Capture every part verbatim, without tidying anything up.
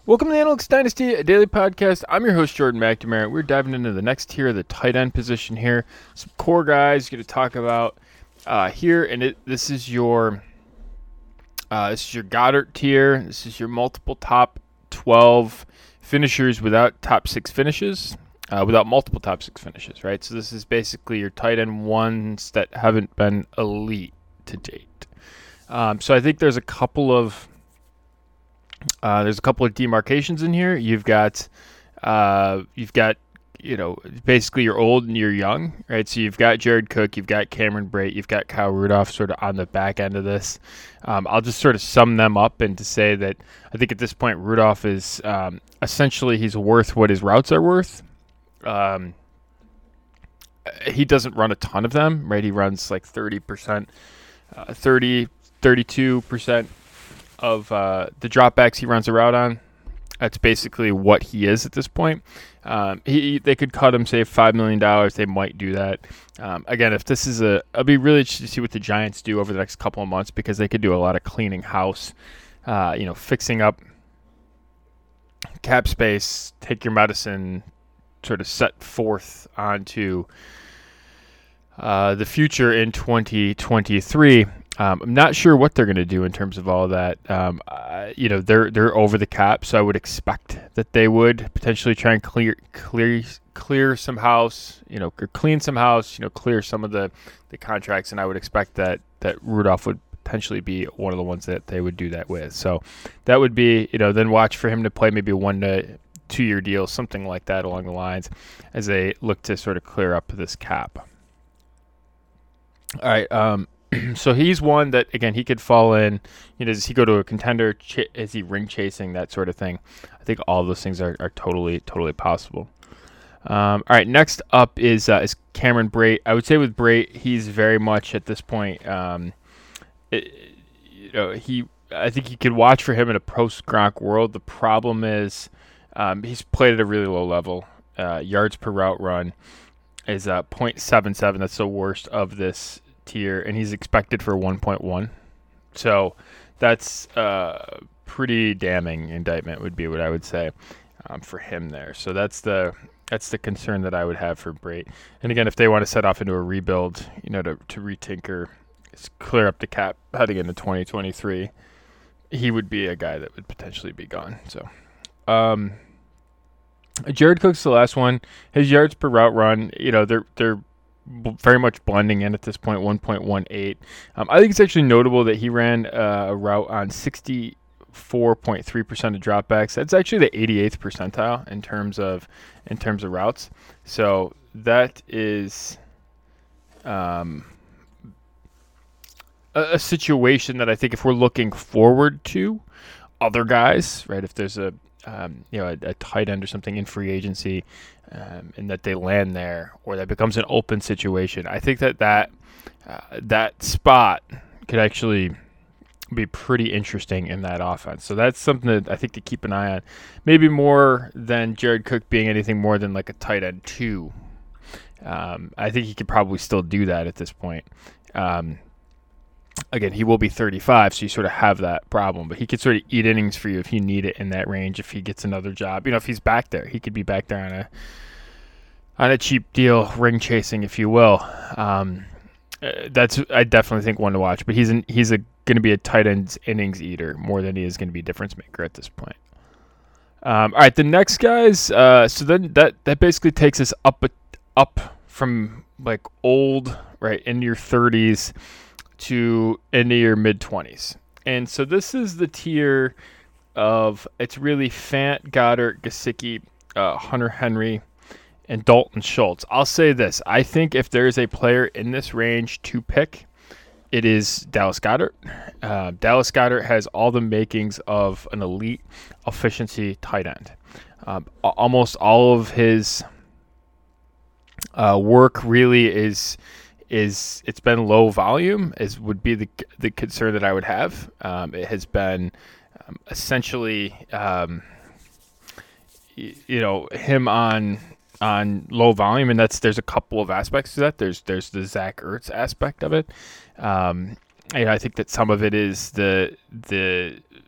Welcome to the Analytics Dynasty, a daily podcast. I'm your host, Jordan McNamara. We're diving into the next tier of the tight end position here. Some core guys going to talk about uh, here, and it, this is your uh, this is your Goddard tier. This is your multiple top twelve finishers without top six finishes, uh, without multiple top six finishes, right? So this is basically your tight end ones that haven't been elite to date. Um, so I think there's a couple of Uh, there's a couple of demarcations in here. You've got, uh, you've got, you know, basically you're old and you're young, right? So you've got Jared Cook, you've got Cameron Brate, you've got Kyle Rudolph sort of on the back end of this. Um, I'll just sort of sum them up and to say that I think at this point Rudolph is um, essentially he's worth what his routes are worth. Um, he doesn't run a ton of them, right? He runs like thirty percent, uh, thirty, thirty-two percent of uh, the dropbacks he runs a route on. That's basically what he is at this point. Um, he they could cut him, say five million dollars. They might do that. Um, again, if this is a, I'll be really interested to see what the Giants do over the next couple of months because they could do a lot of cleaning house, uh, you know, fixing up cap space, take your medicine, sort of set forth onto uh, the future in twenty twenty-three. Um, I'm not sure what they're going to do in terms of all that. Um, uh, you know, they're they're over the cap, so I would expect that they would potentially try and clear clear clear some house. You know, or clean some house. You know, clear some of the, the contracts, and I would expect that that Rudolph would potentially be one of the ones that they would do that with. So that would be, you know, then watch for him to play maybe a one to two year deal, something like that along the lines, as they look to sort of clear up this cap. All right. Um, So he's one that, again, he could fall in. You know, does he go to a contender? Ch- is he ring chasing, that sort of thing? I think all of those things are, are totally, totally possible. Um, all right, next up is uh, is Cameron Brate. I would say with Brate, he's very much at this point. Um, it, you know, he. I think you could watch for him in a post Gronk world. The problem is um, he's played at a really low level. Uh, yards per route run is uh, point seven seven. That's the worst of this tier, and he's expected for one point one. So that's uh pretty damning indictment would be what I would say um, for him there. So that's the that's the concern that I would have for Brate. And again, if they want to set off into a rebuild, you know, to to retinker, clear up the cap heading into twenty twenty-three, he would be a guy that would potentially be gone. So um Jared Cook's the last one. His yards per route run, you know, they're they're very much blending in at this point, one point one eight. Um, I think it's actually notable that he ran uh, a route on sixty-four point three percent of dropbacks. That's actually the eighty-eighth percentile in terms of in terms of routes. So that is um, a, a situation that I think if we're looking forward to other guys, right? If there's a um, you know a, a tight end or something in free agency. Um, and that they land there, or that becomes an open situation. I think that that, uh, that spot could actually be pretty interesting in that offense. So that's something that I think to keep an eye on. Maybe more than Jared Cook being anything more than like a tight end two. Um, I think he could probably still do that at this point. Um, Again, he will be thirty-five, so you sort of have that problem. But he could sort of eat innings for you if you need it in that range. If he gets another job, you know, if he's back there, he could be back there on a on a cheap deal, ring chasing, if you will. Um, that's I definitely think one to watch. But he's an, he's a going to be a tight end innings eater more than he is going to be a difference maker at this point. Um, all right, the next guys. Uh, so then that that basically takes us up up from like old right into your thirties. To into your mid-twenties. And so this is the tier of, it's really Fant, Goddard, Gesicki, uh, Hunter Henry, and Dalton Schultz. I'll say this. I think if there is a player in this range to pick, it is Dallas Goedert. Uh, Dallas Goedert has all the makings of an elite efficiency tight end. Um, almost all of his uh, work really is... is it's been low volume is would be the the concern that I would have. Um, it has been um, essentially um, y- you know him on on low volume, and that's there's a couple of aspects to that. There's there's the Zach Ertz aspect of it. Um, you know, I think that some of it is the the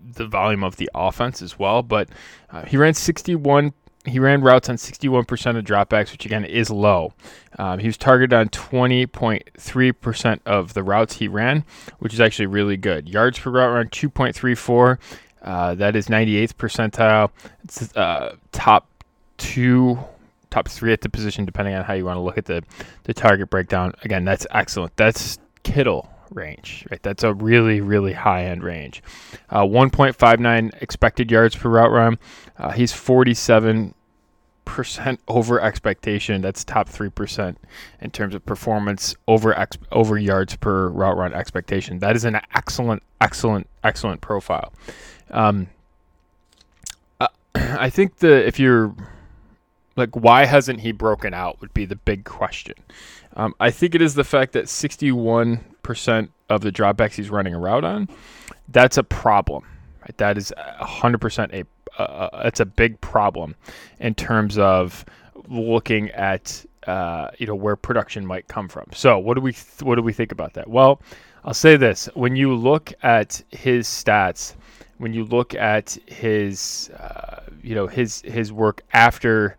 the volume of the offense as well. But uh, he ran sixty-one. He ran routes on sixty-one percent of dropbacks, which again is low. Um, he was targeted on twenty point three percent of the routes he ran, which is actually really good. Yards per route run two point three four. Uh, that is ninety-eighth percentile. It's uh, top two, top three at the position, depending on how you want to look at the, the target breakdown. Again, that's excellent. That's Kittle range, right? That's a really, really high-end range. Uh, one point five nine expected yards per route run. Uh, he's forty-seven percent over expectation. That's top three percent in terms of performance over ex- over yards per route run expectation. That is an excellent, excellent, excellent profile. Um, uh, I think the if you're like, why hasn't he broken out would be the big question. Um, I think it is the fact that sixty-one percent of the dropbacks he's running a route on, that's a problem. Right? That is one hundred percent a uh, it's a big problem in terms of looking at uh, you know where production might come from. So what do we th- what do we think about that? Well, I'll say this: when you look at his stats, when you look at his uh, you know his his work after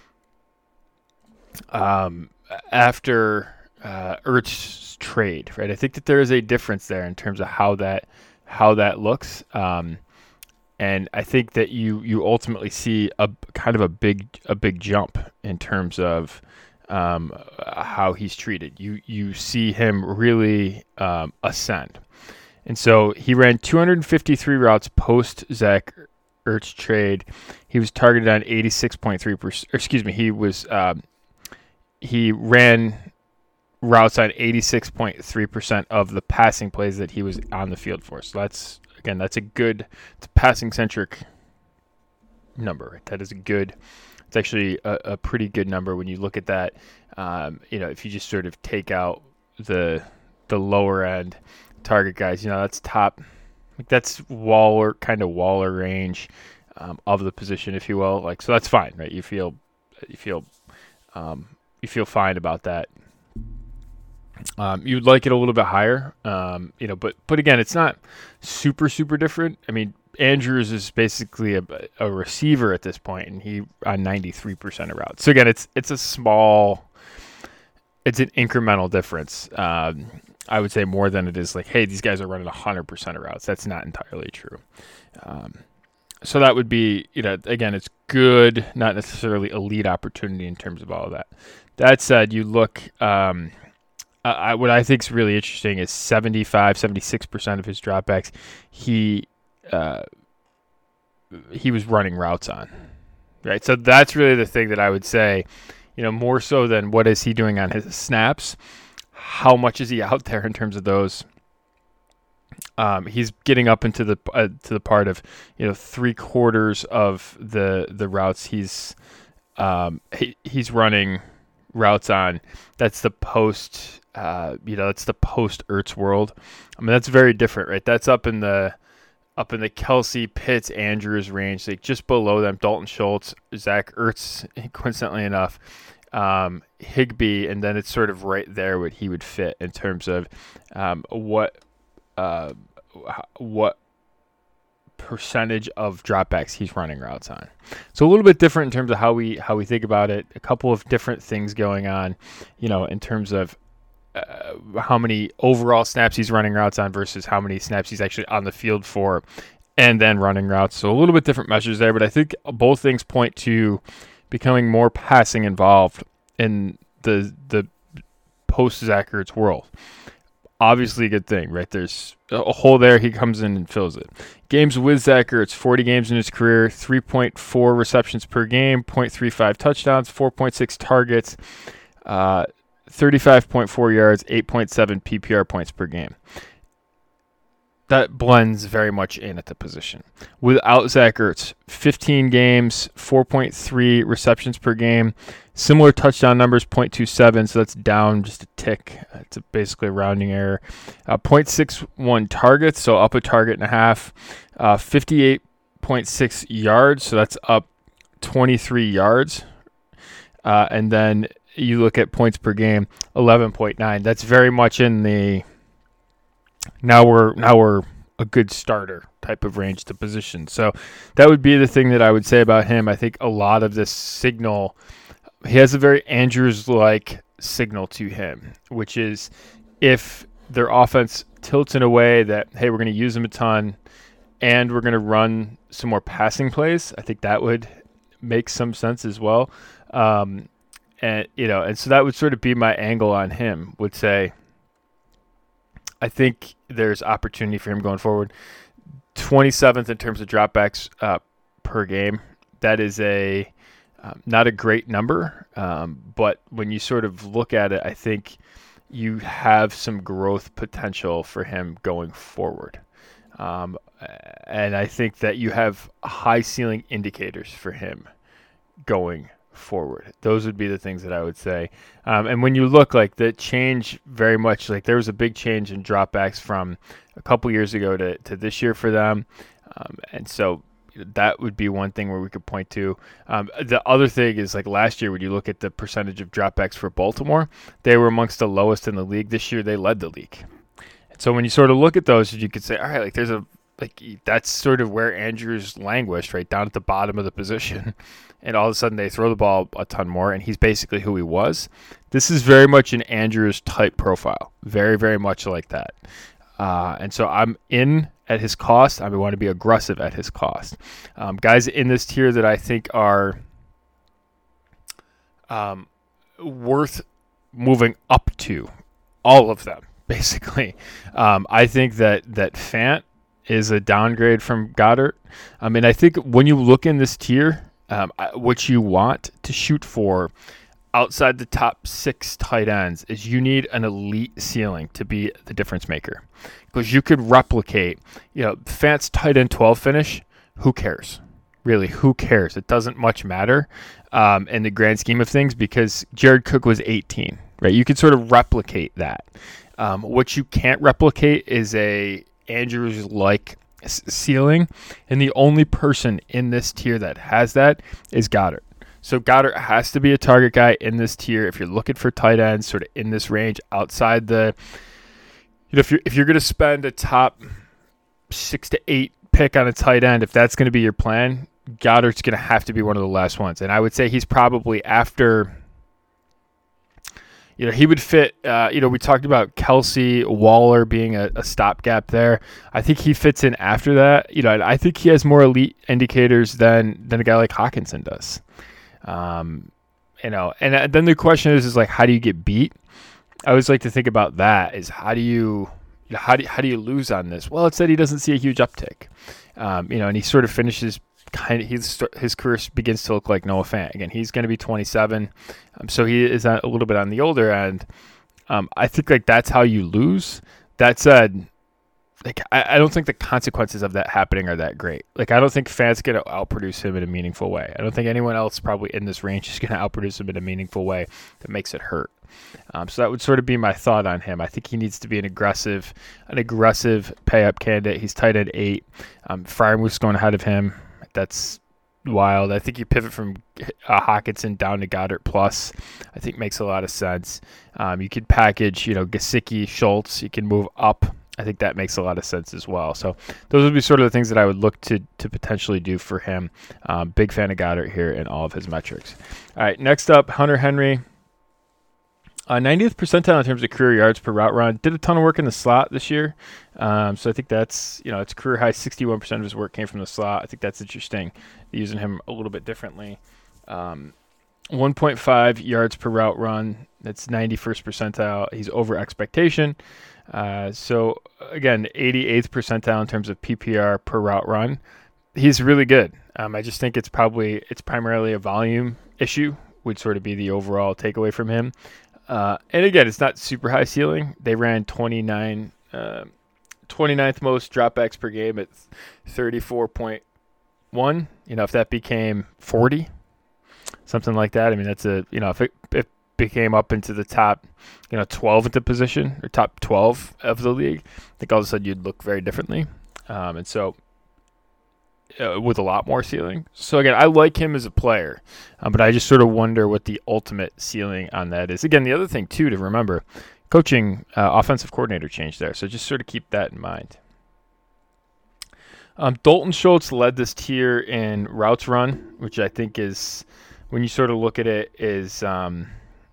um, after uh, Ertz's trade, right? I think that there is a difference there in terms of how that how that looks. Um, And I think that you you ultimately see a kind of a big a big jump in terms of um, how he's treated. You you see him really um, ascend, and so he ran two hundred fifty-three routes post Zach Ertz trade. He was targeted on eighty-six point three percent. Excuse me, he was um, he ran routes on eighty-six point three percent of the passing plays that he was on the field for. So that's Again, that's a good, it's a passing-centric number. Right? That is a good, it's actually a, a pretty good number when you look at that. Um, you know, if you just sort of take out the the lower end target guys, you know, that's top, like that's Waller, kind of Waller range um, of the position, if you will. Like, so that's fine, right? You feel, you feel, um, you feel fine about that. Um, you'd like it a little bit higher, um, you know, but but again, it's not super super different. I mean, Andrews is basically a, a receiver at this point, and he on ninety-three percent of routes. So again, it's it's a small, it's an incremental difference. Um, I would say more than it is like, hey, these guys are running one hundred percent of routes. That's not entirely true. Um, so that would be, you know, again, it's good, not necessarily elite opportunity in terms of all of that. That said, you look. Um, Uh, I, what I think is really interesting is seventy-five, seventy-six percent of his dropbacks, he uh, he was running routes on, right? So that's really the thing that I would say, you know, more so than what is he doing on his snaps, how much is he out there in terms of those? Um, he's getting up into the uh, to the part of, you know, three quarters of the the routes he's um, he, he's running routes on. That's the post. Uh, you know, it's the post Ertz world. I mean, that's very different, right? That's up in the up in the Kelsey, Pitts, Andrews range, like just below them. Dalton Schultz, Zach Ertz, coincidentally enough, um, Higbee, and then it's sort of right there what he would fit in terms of um, what uh, what percentage of dropbacks he's running routes on. So a little bit different in terms of how we how we think about it. A couple of different things going on, you know, in terms of Uh, how many overall snaps he's running routes on versus how many snaps he's actually on the field for and then running routes. So a little bit different measures there, but I think both things point to becoming more passing involved in the the post-Zach Ertz world. Obviously a good thing, right? There's a hole there. He comes in and fills it. Games with Zach Ertz, forty games in his career, three point four receptions per game, zero point three five touchdowns, four point six targets, uh, thirty-five point four yards, eight point seven P P R points per game. That blends very much in at the position. Without Zach Ertz, fifteen games, four point three receptions per game, similar touchdown numbers, zero point two seven, so that's down just a tick. It's a basically a rounding error. Uh, zero point six one targets, so up a target and a half. Uh, fifty-eight point six yards, so that's up twenty-three yards. Uh, and then you look at points per game, eleven point nine. That's very much in the now we're now we're a good starter type of range to position. So that would be the thing that I would say about him. I think a lot of this signal, he has a very Andrews-like signal to him, which is if their offense tilts in a way that, hey, we're going to use him a ton and we're going to run some more passing plays, I think that would make some sense as well. Um, and, you know, and so that would sort of be my angle on him, would say, I think there's opportunity for him going forward. twenty-seventh in terms of dropbacks uh, per game. That is a um, not a great number, um, but when you sort of look at it, I think you have some growth potential for him going forward. Um, and I think that you have high ceiling indicators for him going forward. Those would be the things that I would say. Um, and when you look, like, the change very much, like there was a big change in dropbacks from a couple years ago to, to this year for them. Um, and so that would be one thing where we could point to. Um, the other thing is, like, last year, when you look at the percentage of dropbacks for Baltimore, they were amongst the lowest in the league. This year, they led the league. And so when you sort of look at those, you could say, all right, like there's a, like that's sort of where Andrews languished, right down at the bottom of the position. And all of a sudden they throw the ball a ton more, and he's basically who he was. This is very much an Andrews type profile, very, very much like that. Uh, and so I'm in at his cost. I want to be aggressive at his cost. Um, guys in this tier that I think are um, worth moving up to, all of them, basically. Um, I think that, that Fant is a downgrade from Goddard. I mean, I think when you look in this tier, um, what you want to shoot for outside the top six tight ends is you need an elite ceiling to be the difference maker, because you could replicate, you know, Fant's tight end twelve finish. Who cares? Really, who cares? It doesn't much matter um, in the grand scheme of things, because Jared Cook was eighteen, right? You could sort of replicate that. Um, what you can't replicate is a Andrews-like ceiling, and the only person in this tier that has that is Goddard. So Goddard has to be a target guy in this tier if you're looking for tight ends sort of in this range outside the, you know, if you're, if you're going to spend a top six to eight pick on a tight end, if that's going to be your plan, Goddard's going to have to be one of the last ones. And I would say he's probably after, you know, he would fit, uh, you know, we talked about Kelsey, Waller being a, a stopgap there. I think he fits in after that. You know, I think he has more elite indicators than, than a guy like Hawkinson does. Um, you know, and then the question is, is like, how do you get beat? I always like to think about that is how do you, you know, how do, how do you lose on this? Well, it said he doesn't see a huge uptick, um, you know, and he sort of finishes kind of, his, his career begins to look like Noah Fant. Again, he's going to be twenty-seven. Um, so he is a little bit on the older end. Um, I think like that's how you lose. That said, like, I, I don't think the consequences of that happening are that great. Like, I don't think Fant's going to outproduce him in a meaningful way. I don't think anyone else probably in this range is going to outproduce him in a meaningful way that makes it hurt. Um, so that would sort of be my thought on him. I think he needs to be an aggressive, an aggressive pay-up candidate. He's tight at eight. Um, Freiermuth's going ahead of him. That's wild. I think you pivot from uh, Hawkinson down to Goddard plus. I think makes a lot of sense. Um, you could package, you know, Gesicki, Schultz. You can move up. I think that makes a lot of sense as well. So those would be sort of the things that I would look to to potentially do for him. Um, big fan of Goddard here in all of his metrics. All right, next up, Hunter Henry. Uh, ninetieth percentile in terms of career yards per route run. Did a ton of work in the slot this year. Um, so I think that's, you know, it's career high. sixty-one percent of his work came from the slot. I think that's interesting, using him a little bit differently. Um, one point five yards per route run. That's ninety-first percentile. He's over expectation. Uh, so again, eighty-eighth percentile in terms of P P R per route run. He's really good. Um, I just think it's probably, it's primarily a volume issue would sort of be the overall takeaway from him. Uh, and again, it's not super high ceiling. They ran twenty-nine, uh, twenty-ninth most dropbacks per game at thirty-four point one. You know, if that became forty, something like that. I mean, that's a, you know, if it, it became up into the top, you know, twelve at the position or top twelve of the league, I think all of a sudden you'd look very differently. Um, and so, Uh, with a lot more ceiling. So again, I like him as a player, um, but I just sort of wonder what the ultimate ceiling on that is. Again, the other thing too to remember, coaching uh, offensive coordinator change there. So just sort of keep that in mind. Um, Dalton Schultz led this tier in routes run, which I think is, when you sort of look at it, is um,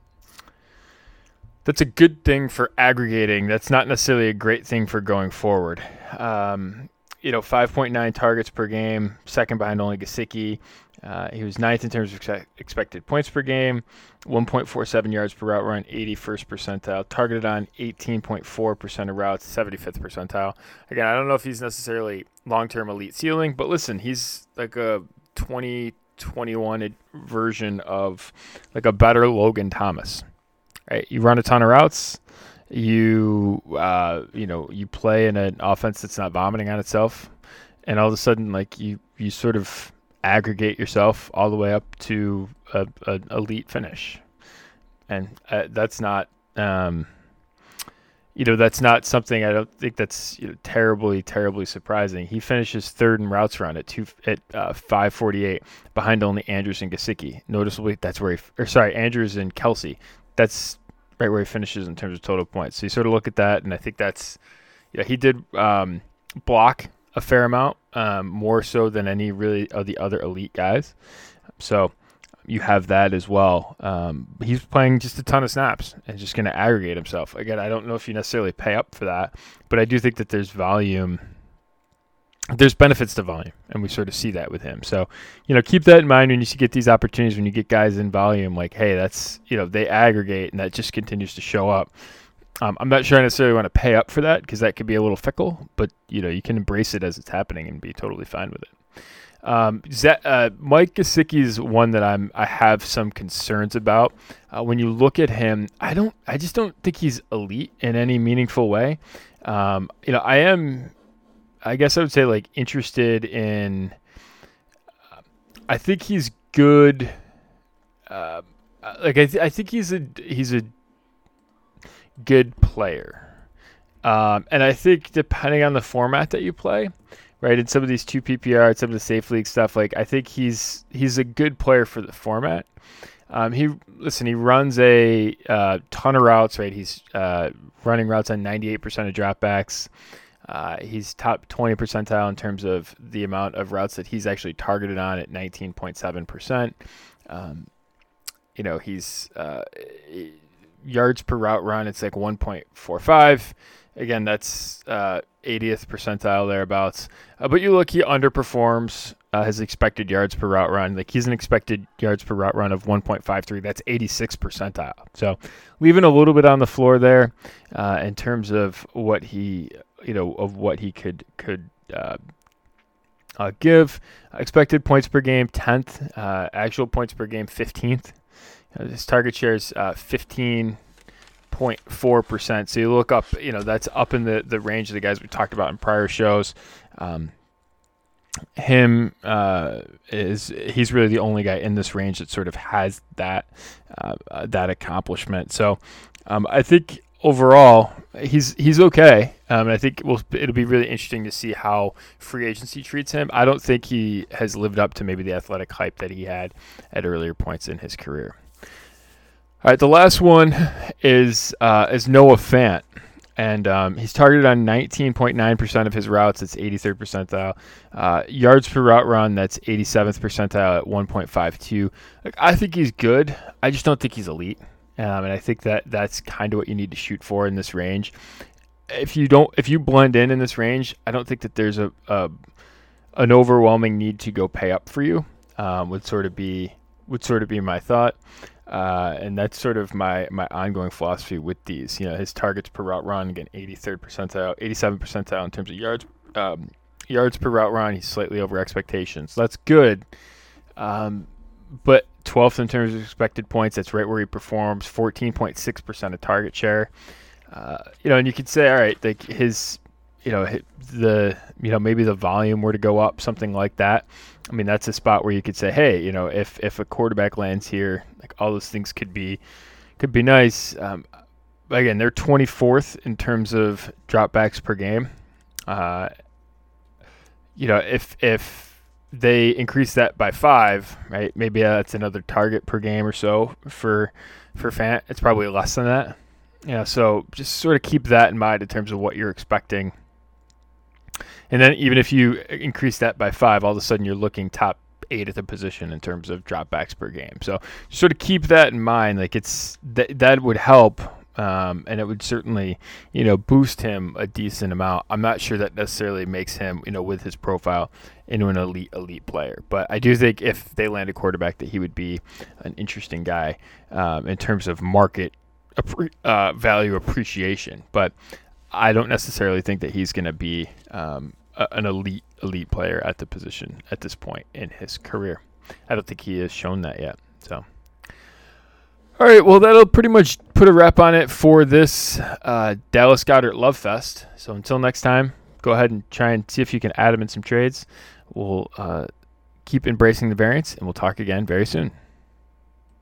that's a good thing for aggregating. That's not necessarily a great thing for going forward. Um, you know, five point nine targets per game, second behind only Gesicki. Uh, he was ninth in terms of ex- expected points per game, one point four seven yards per route run, eighty-first percentile. Targeted on eighteen point four percent of routes, seventy-fifth percentile. Again, I don't know if he's necessarily long-term elite ceiling, but listen, he's like a twenty twenty-one version of like a better Logan Thomas. Right? You run a ton of routes. You uh, you know you play in an offense that's not vomiting on itself, and all of a sudden, like you you sort of aggregate yourself all the way up to a, a elite finish, and uh, that's not um, you know that's not something, I don't think that's, you know, terribly terribly surprising. He finishes third in routes run at two at uh, five forty-eight, behind only Andrews and Gesicki. Noticeably, that's where he or sorry Andrews and Kelsey. That's right where he finishes in terms of total points. So you sort of look at that, and I think that's, yeah, he did um, block a fair amount, um, more so than any really of the other elite guys. So you have that as well. Um, he's playing just a ton of snaps and just going to aggregate himself. Again, I don't know if you necessarily pay up for that, but I do think that there's volume. There's benefits to volume, and we sort of see that with him. So, you know, keep that in mind when you get these opportunities, when you get guys in volume, like, hey, that's, you know, they aggregate and that just continues to show up. Um, I'm not sure I necessarily want to pay up for that because that could be a little fickle, but, you know, you can embrace it as it's happening and be totally fine with it. Um, that, uh, Mike Gesicki is one that I'm, I have some concerns about. Uh, when you look at him, I don't, I just don't think he's elite in any meaningful way. Um, you know, I am, I guess I would say, like, interested in, uh, I think he's good. Uh, like, I, th- I think he's a, he's a good player. Um, and I think depending on the format that you play, right, in some of these two P P R, some of the safe league stuff, like, I think he's, he's a good player for the format. Um, he, listen, he runs a uh, ton of routes, right? He's uh, running routes on ninety-eight percent of dropbacks. Uh, he's top twenty percentile in terms of the amount of routes that he's actually targeted on at nineteen point seven percent. Um, you know, he's uh, yards per route run, it's like one point four five. Again, that's uh, eightieth percentile thereabouts. Uh, but you look, he underperforms uh, his expected yards per route run. Like, he's an expected yards per route run of one point five three. That's eighty-six percentile. So leaving a little bit on the floor there uh, in terms of what he, you know, of what he could could uh, uh, give. Expected points per game, tenth. Uh, actual points per game, fifteenth. Uh, his target share is uh, fifteen point four percent. So you look up, you know, that's up in the, the range of the guys we talked about in prior shows. Um, him uh, is he's really the only guy in this range that sort of has that uh, uh, that accomplishment. So um, I think overall he's he's okay. Um, and I think it will, it'll be really interesting to see how free agency treats him. I don't think he has lived up to maybe the athletic hype that he had at earlier points in his career. All right, the last one is uh, is Noah Fant, and um, he's targeted on nineteen point nine percent of his routes. That's eighty-third percentile. Uh, yards per route run, that's eighty-seventh percentile at one point five two. Like, I think he's good. I just don't think he's elite, um, and I think that that's kind of what you need to shoot for in this range. If you don't, if you blend in in this range, I don't think that there's a, a an overwhelming need to go pay up for you. Um, would sort of be would sort of be my thought. Uh, and that's sort of my, my ongoing philosophy with these. You know, his targets per route run, again, eighty-third percentile, eighty-seventh percentile in terms of yards um, yards per route run. He's slightly over expectations. So that's good. Um, but twelfth in terms of expected points, that's right where he performs, fourteen point six percent of target share. Uh, you know, and you could say, all right, like his, you know, the, you know, maybe the volume were to go up, something like that. I mean, that's a spot where you could say, hey, you know, if, if a quarterback lands here, like all those things could be, could be nice. Um, again, they're twenty-fourth in terms of dropbacks per game. Uh, you know, if, if they increase that by five, right, maybe that's another target per game or so for, for Fant. It's probably less than that. Yeah. So just sort of keep that in mind in terms of what you're expecting And then even if you increase that by five, all of a sudden you're looking top eight at the position in terms of dropbacks per game. So sort of keep that in mind. Like it's that that would help, um, and it would certainly, you know, boost him a decent amount. I'm not sure that necessarily makes him, you know, with his profile, into an elite elite player. But I do think if they land a quarterback, that he would be an interesting guy um, in terms of market uh, value appreciation. But I don't necessarily think that he's going to be um, a, an elite elite player at the position at this point in his career. I don't think he has shown that yet. So, all right, well, that'll pretty much put a wrap on it for this uh, Dallas Goedert Love Fest. So until next time, go ahead and try and see if you can add him in some trades. We'll uh, keep embracing the variance, and we'll talk again very soon.